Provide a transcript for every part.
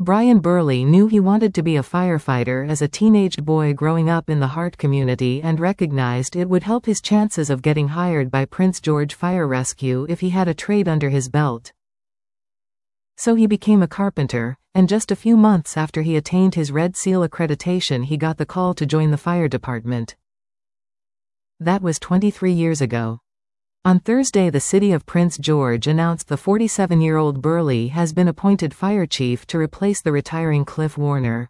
Brian Burley knew he wanted to be a firefighter as a teenaged boy growing up in the Hart community and recognized it would help his chances of getting hired by Prince George Fire Rescue if he had a trade under his belt. So he became a carpenter, and just a few months after he attained his Red Seal accreditation he got the call to join the fire department. That was 23 years ago. On Thursday, the city of Prince George announced the 47-year-old Burley has been appointed fire chief to replace the retiring Cliff Warner.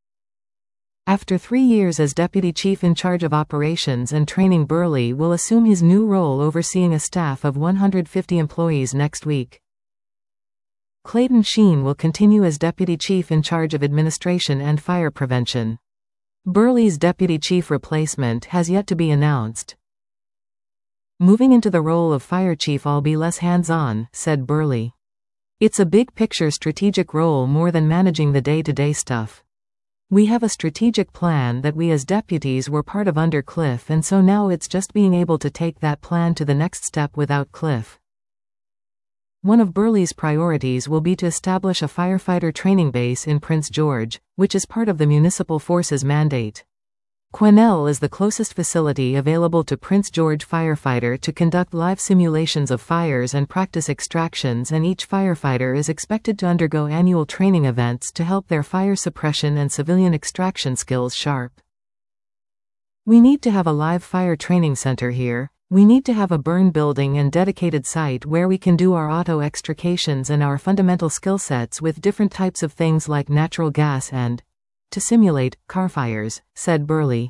After 3 years as deputy chief in charge of operations and training, Burley will assume his new role overseeing a staff of 150 employees next week. Clayton Sheen will continue as deputy chief in charge of administration and fire prevention. Burley's deputy chief replacement has yet to be announced. Moving into the role of fire chief, I'll be less hands-on, said Burley. It's a big picture strategic role more than managing the day-to-day stuff. We have a strategic plan that we as deputies were part of under Cliff, and so now it's just being able to take that plan to the next step without Cliff. One of Burley's priorities will be to establish a firefighter training base in Prince George, which is part of the municipal forces mandate. Quesnel is the closest facility available to Prince George firefighter to conduct live simulations of fires and practice extractions, and each firefighter is expected to undergo annual training events to help their fire suppression and civilian extraction skills sharp. We need to have a live fire training center here. We need to have a burn building and dedicated site where we can do our auto extrications and our fundamental skill sets with different types of things like natural gas and to simulate car fires, said Burley.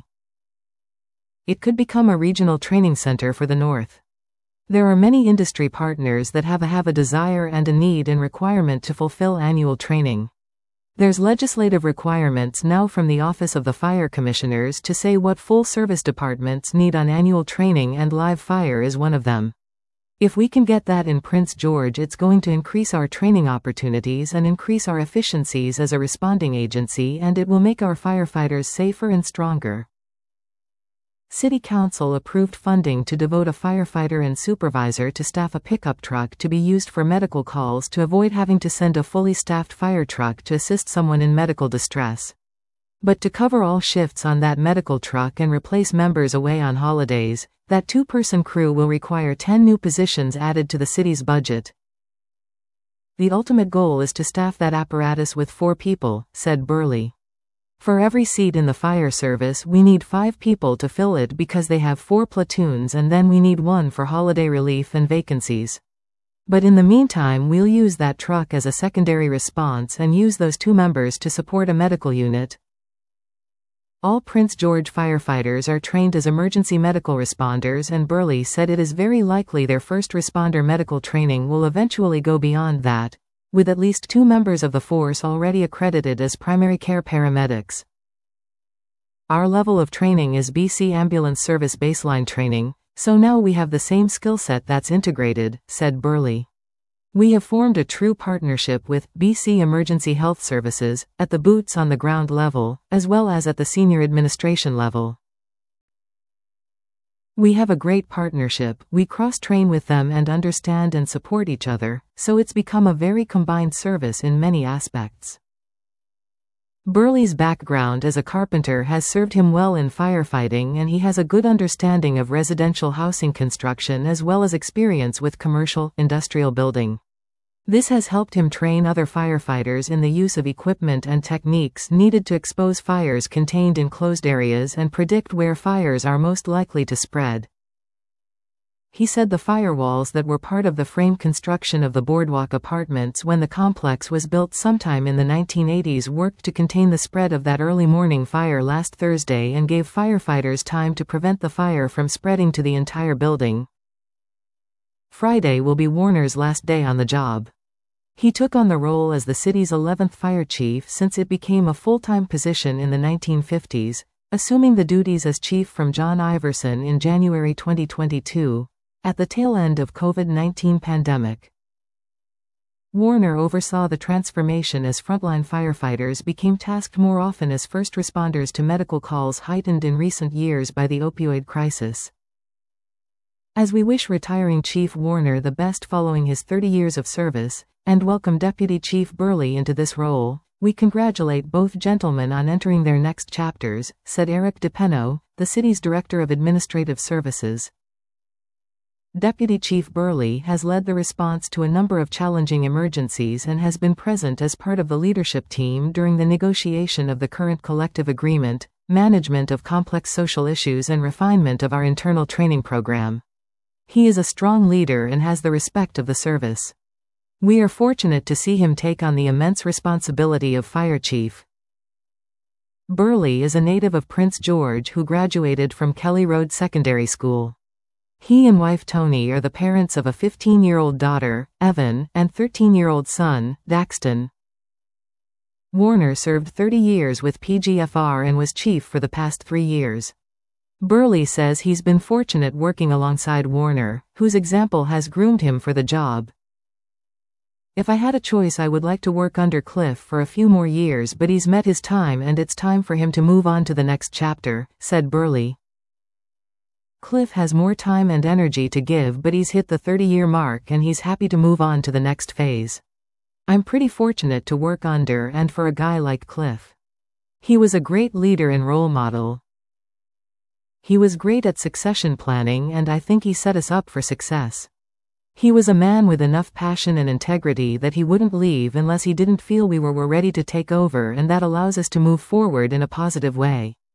It could become a regional training center for the North. There are many industry partners that have a desire and a need and requirement to fulfill annual training. There's legislative requirements now from the Office of the Fire Commissioners to say what full-service departments need on annual training, and live fire is one of them. If we can get that in Prince George, it's going to increase our training opportunities and increase our efficiencies as a responding agency, and it will make our firefighters safer and stronger. City Council approved funding to devote a firefighter and supervisor to staff a pickup truck to be used for medical calls to avoid having to send a fully staffed fire truck to assist someone in medical distress. But to cover all shifts on that medical truck and replace members away on holidays, that 2-person crew will require 10 new positions added to the city's budget. The ultimate goal is to staff that apparatus with 4 people, said Burley. For every seat in the fire service we need 5 people to fill it because they have 4 platoons, and then we need 1 for holiday relief and vacancies. But in the meantime we'll use that truck as a secondary response and use those 2 members to support a medical unit. All Prince George firefighters are trained as emergency medical responders, and Burley said it is very likely their first responder medical training will eventually go beyond that, with at least 2 members of the force already accredited as primary care paramedics. Our level of training is BC Ambulance Service baseline training, so now we have the same skill set that's integrated, said Burley. We have formed a true partnership with BC Emergency Health Services at the boots on the ground level, as well as at the senior administration level. We have a great partnership, we cross-train with them and understand and support each other, so it's become a very combined service in many aspects. Burley's background as a carpenter has served him well in firefighting, and he has a good understanding of residential housing construction as well as experience with commercial, industrial building. This has helped him train other firefighters in the use of equipment and techniques needed to expose fires contained in closed areas and predict where fires are most likely to spread. He said the firewalls that were part of the frame construction of the Boardwalk Apartments when the complex was built sometime in the 1980s worked to contain the spread of that early morning fire last Thursday and gave firefighters time to prevent the fire from spreading to the entire building. Friday will be Warner's last day on the job. He took on the role as the city's 11th fire chief since it became a full-time position in the 1950s, assuming the duties as chief from John Iverson in January 2022, at the tail end of COVID-19 pandemic. Warner oversaw the transformation as frontline firefighters became tasked more often as first responders to medical calls heightened in recent years by the opioid crisis. As we wish retiring Chief Warner the best following his 30 years of service, and welcome Deputy Chief Burley into this role, We congratulate both gentlemen on entering their next chapters, said Eric DePeno, the city's Director of Administrative Services. Deputy Chief Burley has led the response to a number of challenging emergencies and has been present as part of the leadership team during the negotiation of the current collective agreement, management of complex social issues and refinement of our internal training program. He is a strong leader and has the respect of the service. We are fortunate to see him take on the immense responsibility of fire chief. Burley is a native of Prince George who graduated from Kelly Road Secondary School. He and wife Toni are the parents of a 15-year-old daughter, Evan, and 13-year-old son, Daxton. Warner served 30 years with PGFR and was chief for the past 3 years. Burley says he's been fortunate working alongside Warner, whose example has groomed him for the job. If I had a choice, I would like to work under Cliff for a few more years, but he's met his time and it's time for him to move on to the next chapter, said Burley. Cliff has more time and energy to give, but he's hit the 30-year mark and he's happy to move on to the next phase. I'm pretty fortunate to work under and for a guy like Cliff. He was a great leader and role model. He was great at succession planning and I think he set us up for success. He was a man with enough passion and integrity that he wouldn't leave unless he didn't feel we were ready to take over, and that allows us to move forward in a positive way.